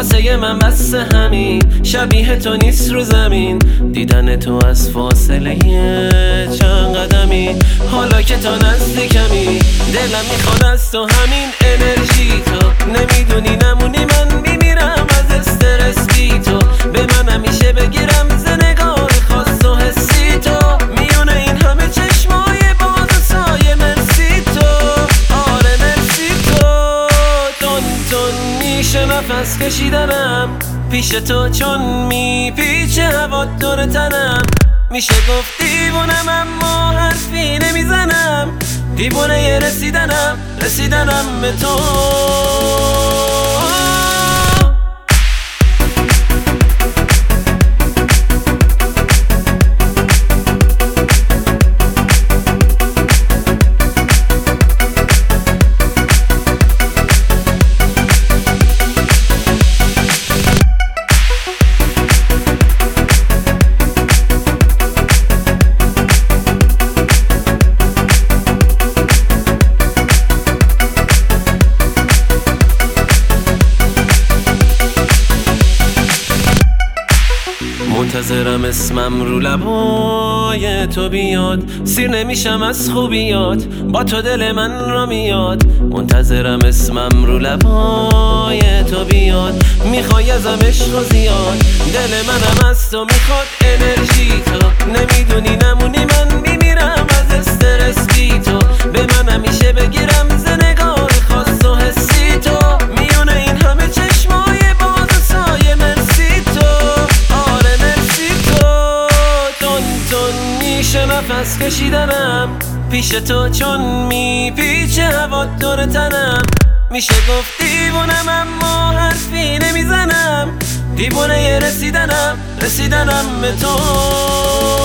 واسه من بس همین، شبیه تو نیست رو زمین، دیدن تو از فاصله چند قدمی. حالا که تو نزدیکمی دلم میخواد از تو همین انرژی تو، نمیدونی نمونی من میمیرم از استرس بی تو، به من همیشه بگیرم ز نگاه خاص و حسی تو، میونه این همه چشمای باز و سایه مرسی تو، آره مرسی تو. تون تون میشه نفس کشیدنم پیش تو، چون میپیچه هوا دور تنم، میشه گفت دیوونم اما حرفی نمیزنم، دیوونه یه رسیدنم به تو. منتظرم اسمم رو لبای تو بیاد، سیر نمیشم از خوبیات، با تو دل من را میاد. منتظرم اسمم رو لبای تو بیاد، میخوای ازم عشق و زیاد، دل منم از تو میخواد انرژی تو، نمیدونی نمونی من میمیرم از استرس بی تو، به من همیشه بگیرم ز نگاه خاص و حسی تو، میونه این همه چشمای باز و سایه مرسی تو، آره مرسی تو. تون تون میشه نفس کشیدنم پیش تو، چون میپیچه هوا دور تنم، میشه گفت دیوونم اما حرفی نمیزنم، دیوونه یه رسیدنم به تو.